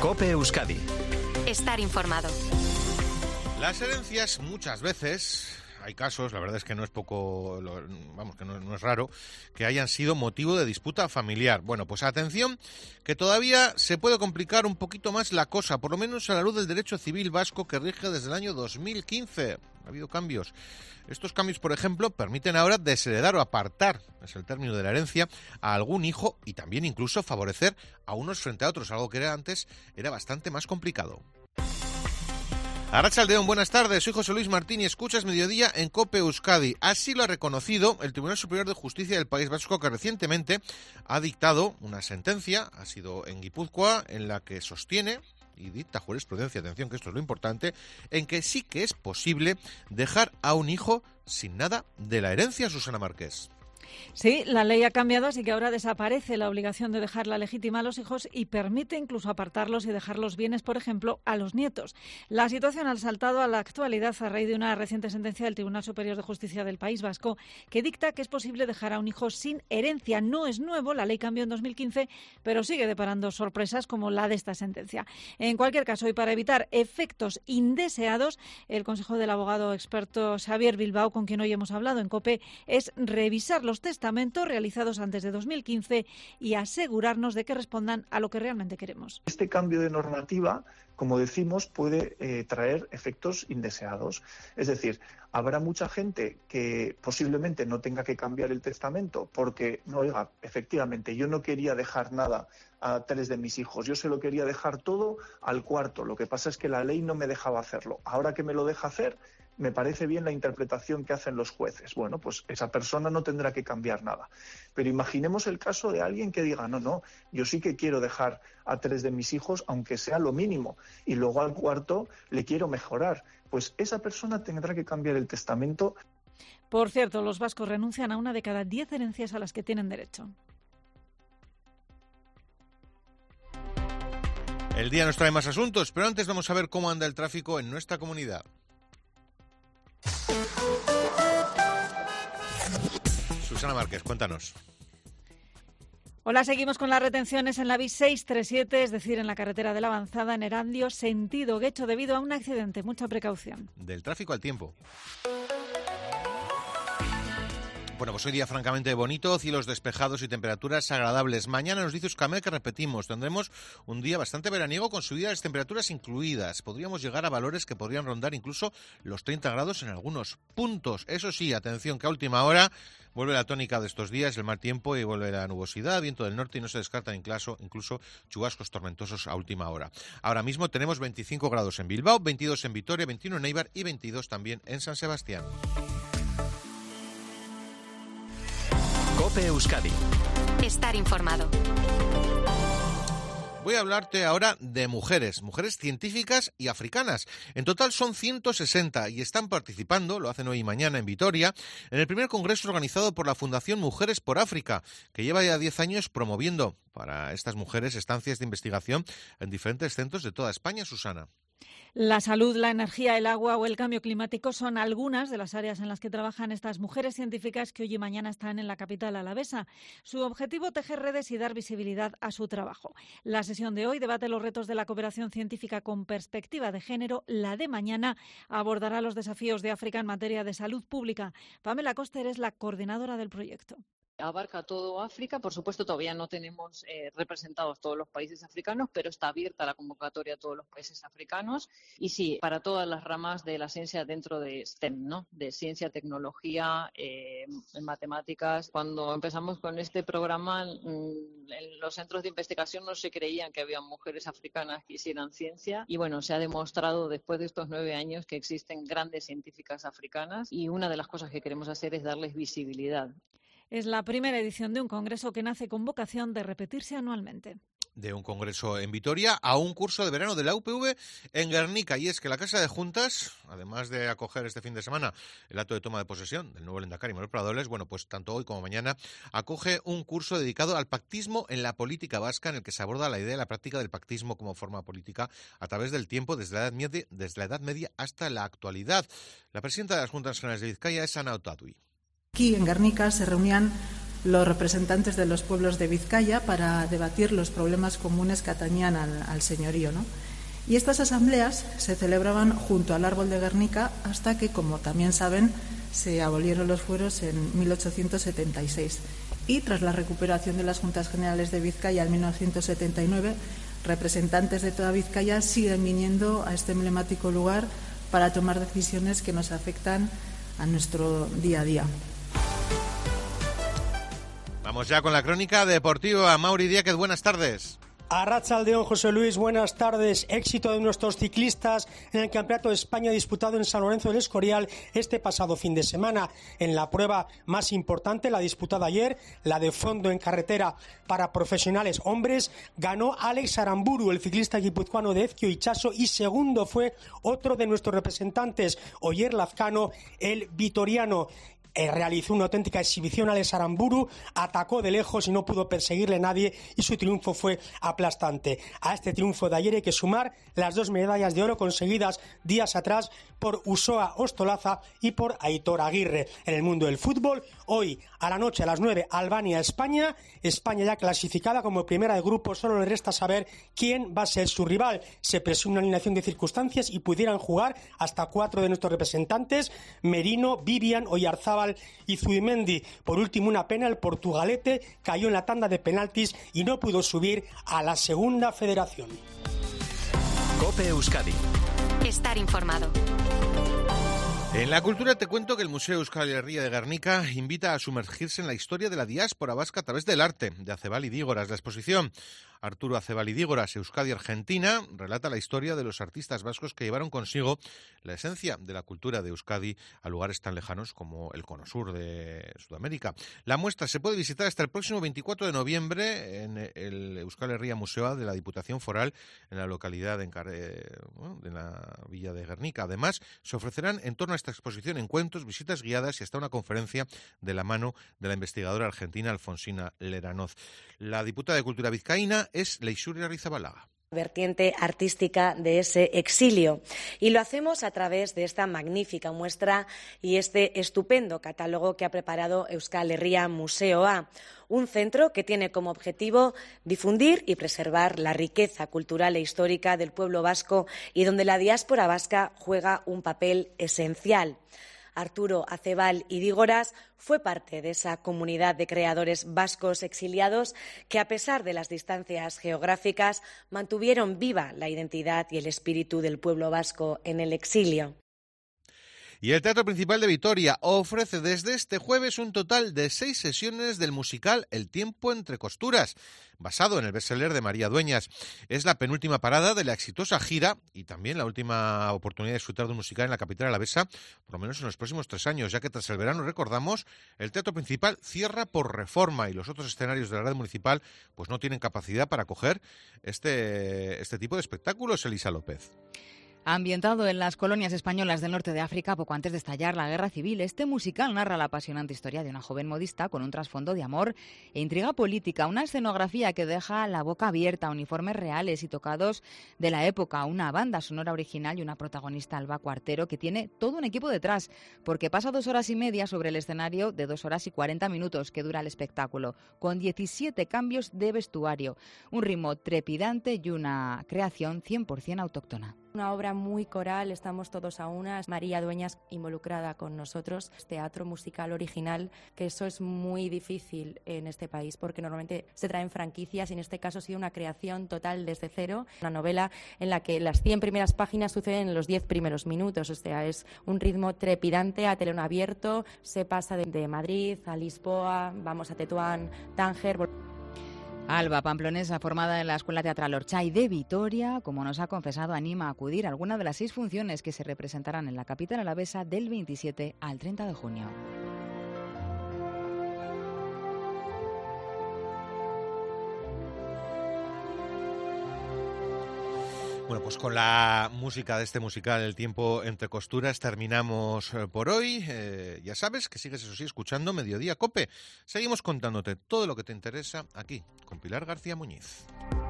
COPE Euskadi. Estar informado. Las herencias muchas veces, hay casos, la verdad es que no es poco, que no es raro, que hayan sido motivo de disputa familiar. Bueno, pues atención, que todavía se puede complicar un poquito más la cosa, por lo menos a la luz del derecho civil vasco que rige desde el año 2015. Ha habido cambios. Estos cambios, por ejemplo, permiten ahora desheredar o apartar, es el término de la herencia, a algún hijo y también incluso favorecer a unos frente a otros, algo que antes era bastante más complicado. Arratsaldeon, buenas tardes, soy José Luis Martín y escuchas Mediodía en COPE Euskadi. Así lo ha reconocido el Tribunal Superior de Justicia del País Vasco, que recientemente ha dictado una sentencia, ha sido en Guipúzcoa, en la que sostiene y dicta jurisprudencia, atención que esto es lo importante, en que sí que es posible dejar a un hijo sin nada de la herencia. Susana Márquez. Sí, la ley ha cambiado, así que ahora desaparece la obligación de dejar la legítima a los hijos y permite incluso apartarlos y dejar los bienes, por ejemplo, a los nietos. La situación ha saltado a la actualidad a raíz de una reciente sentencia del Tribunal Superior de Justicia del País Vasco que dicta que es posible dejar a un hijo sin herencia. No es nuevo, la ley cambió en 2015, pero sigue deparando sorpresas como la de esta sentencia. En cualquier caso, y para evitar efectos indeseados, el consejo del abogado experto Xavier Bilbao, con quien hoy hemos hablado en COPE, es revisar los testamentos realizados antes de 2015 y asegurarnos de que respondan a lo que realmente queremos. Este cambio de normativa, como decimos, puede traer efectos indeseados. Es decir, habrá mucha gente que posiblemente no tenga que cambiar el testamento porque, no, oiga, efectivamente, yo no quería dejar nada a 3 de mis hijos, yo se lo quería dejar todo al cuarto. Lo que pasa es que la ley no me dejaba hacerlo. Ahora que me lo deja hacer, me parece bien la interpretación que hacen los jueces. Bueno, pues esa persona no tendrá que cambiar nada. Pero imaginemos el caso de alguien que diga, no, yo sí que quiero dejar a 3 de mis hijos, aunque sea lo mínimo, y luego al cuarto le quiero mejorar. Pues esa persona tendrá que cambiar el testamento. Por cierto, los vascos renuncian a 1 de cada 10 herencias a las que tienen derecho. El día nos trae más asuntos, pero antes vamos a ver cómo anda el tráfico en nuestra comunidad. Susana Márquez, cuéntanos. Hola, seguimos con las retenciones en la BI-637, es decir, en la carretera de la Avanzada en Erandio, sentido Guecho, debido a un accidente. Mucha precaución. Del tráfico al tiempo. Bueno, pues hoy día francamente bonito, cielos despejados y temperaturas agradables. Mañana nos dice Euskalmet que repetimos, tendremos un día bastante veraniego con subidas de temperaturas incluidas. Podríamos llegar a valores que podrían rondar incluso los 30 grados en algunos puntos. Eso sí, atención que a última hora vuelve la tónica de estos días, el mal tiempo y vuelve la nubosidad, viento del norte y no se descartan incluso chubascos tormentosos a última hora. Ahora mismo tenemos 25 grados en Bilbao, 22 en Vitoria, 21 en Eibar y 22 también en San Sebastián. COPE Euskadi. Estar informado. Voy a hablarte ahora de mujeres científicas y africanas. En total son 160 y están participando, lo hacen hoy y mañana en Vitoria, en el primer congreso organizado por la Fundación Mujeres por África, que lleva ya 10 años promoviendo para estas mujeres estancias de investigación en diferentes centros de toda España. Susana. La salud, la energía, el agua o el cambio climático son algunas de las áreas en las que trabajan estas mujeres científicas que hoy y mañana están en la capital alavesa. Su objetivo, tejer redes y dar visibilidad a su trabajo. La sesión de hoy debate los retos de la cooperación científica con perspectiva de género. La de mañana abordará los desafíos de África en materia de salud pública. Pamela Coster es la coordinadora del proyecto. Abarca todo África, por supuesto todavía no tenemos representados todos los países africanos, pero está abierta la convocatoria a todos los países africanos y sí, para todas las ramas de la ciencia dentro de STEM, ¿no? De ciencia, tecnología, matemáticas. Cuando empezamos con este programa, en los centros de investigación no se creían que había mujeres africanas que hicieran ciencia y bueno, se ha demostrado después de estos 9 años que existen grandes científicas africanas y una de las cosas que queremos hacer es darles visibilidad. Es la primera edición de un congreso que nace con vocación de repetirse anualmente. De un congreso en Vitoria a un curso de verano de la UPV en Guernica. Y es que la Casa de Juntas, además de acoger este fin de semana el acto de toma de posesión del nuevo Lehendakari Manuel Pradoles, bueno, pues tanto hoy como mañana acoge un curso dedicado al pactismo en la política vasca, en el que se aborda la idea de la práctica del pactismo como forma política a través del tiempo, desde la Edad Media hasta la actualidad. La presidenta de las Juntas Generales de Vizcaya es Ana Otadui. Aquí en Guernica se reunían los representantes de los pueblos de Vizcaya para debatir los problemas comunes que atañían al señorío, ¿no? Y estas asambleas se celebraban junto al árbol de Guernica hasta que, como también saben, se abolieron los fueros en 1876. Y tras la recuperación de las Juntas Generales de Vizcaya en 1979, representantes de toda Vizcaya siguen viniendo a este emblemático lugar para tomar decisiones que nos afectan a nuestro día a día. Vamos ya con la crónica deportiva. Mauri Díaz, buenas tardes. Arratsaldeon, José Luis, buenas tardes. Éxito de nuestros ciclistas en el Campeonato de España disputado en San Lorenzo del Escorial este pasado fin de semana. En la prueba más importante, la disputada ayer, la de fondo en carretera para profesionales hombres, ganó Alex Aramburu, el ciclista guipuzcoano de Ezquio Itxaso, y segundo fue otro de nuestros representantes, Oyer Lazcano, el vitoriano. Realizó una auténtica exhibición Alex Aramburu, atacó de lejos y no pudo perseguirle nadie y su triunfo fue aplastante. A este triunfo de ayer hay que sumar las 2 medallas de oro conseguidas días atrás por Usoa Ostolaza y por Aitor Aguirre. En el mundo del fútbol, hoy a la noche a las 9, Albania-España. España ya clasificada como primera de grupo, solo le resta saber quién va a ser su rival. Se presume una alineación de circunstancias y pudieran jugar hasta 4 de nuestros representantes, Merino, Vivian, Oyarzábal y Zubimendi. Por último, una pena, el Portugalete cayó en la tanda de penaltis y no pudo subir a la segunda federación. COPE Euskadi. Estar informado. En la cultura te cuento que el Museo Euskal Herria de Guernica invita a sumergirse en la historia de la diáspora vasca a través del arte, de Acebal y Dígoras. La exposición Arturo Acebal y Dígoras, Euskadi Argentina, relata la historia de los artistas vascos que llevaron consigo la esencia de la cultura de Euskadi a lugares tan lejanos como el cono sur de Sudamérica. La muestra se puede visitar hasta el próximo 24 de noviembre en el Euskal Herria Museo de la Diputación Foral en la localidad de la villa de Guernica. Además, se ofrecerán en torno a esta exposición encuentros, visitas guiadas y hasta una conferencia de la mano de la investigadora argentina Alfonsina Leranoz. La diputada de Cultura vizcaína es Leixuri Arrizabalaga. Vertiente artística de ese exilio. Y lo hacemos a través de esta magnífica muestra y este estupendo catálogo que ha preparado Euskal Herria Museoa, un centro que tiene como objetivo difundir y preservar la riqueza cultural e histórica del pueblo vasco y donde la diáspora vasca juega un papel esencial. Arturo Acebal y Dígoras fue parte de esa comunidad de creadores vascos exiliados que, a pesar de las distancias geográficas, mantuvieron viva la identidad y el espíritu del pueblo vasco en el exilio. Y el Teatro Principal de Vitoria ofrece desde este jueves un total de 6 sesiones del musical El tiempo entre costuras, basado en el bestseller de María Dueñas. Es la penúltima parada de la exitosa gira y también la última oportunidad de disfrutar de un musical en la capital alavesa, por lo menos en los próximos 3 años, ya que tras el verano, recordamos, el Teatro Principal cierra por reforma y los otros escenarios de la red municipal pues no tienen capacidad para acoger este tipo de espectáculos. Elisa López. Ambientado en las colonias españolas del norte de África poco antes de estallar la guerra civil, este musical narra la apasionante historia de una joven modista con un trasfondo de amor e intriga política, una escenografía que deja la boca abierta, uniformes reales y tocados de la época, una banda sonora original y una protagonista, Alba Cuartero, que tiene todo un equipo detrás, porque pasa 2 horas y media sobre el escenario de 2 horas y 40 minutos que dura el espectáculo, con 17 cambios de vestuario, un ritmo trepidante y una creación 100% autóctona. Una obra muy coral, estamos todos a una. María Dueñas involucrada con nosotros. Teatro musical original, que eso es muy difícil en este país porque normalmente se traen franquicias y en este caso ha sido una creación total desde cero. Una novela en la que las 100 primeras páginas suceden en los 10 primeros minutos. O sea, es un ritmo trepidante a telón abierto. Se pasa de Madrid a Lisboa, vamos a Tetuán, Tánger. Alba, pamplonesa formada en la Escuela Teatral Orchay de Vitoria, como nos ha confesado, anima a acudir a alguna de las 6 funciones que se representarán en la capital alavesa del 27 al 30 de junio. Bueno, pues con la música de este musical, El tiempo entre costuras, terminamos por hoy. Ya sabes que sigues, eso sí, escuchando Mediodía COPE. Seguimos contándote todo lo que te interesa aquí, con Pilar García Muñiz.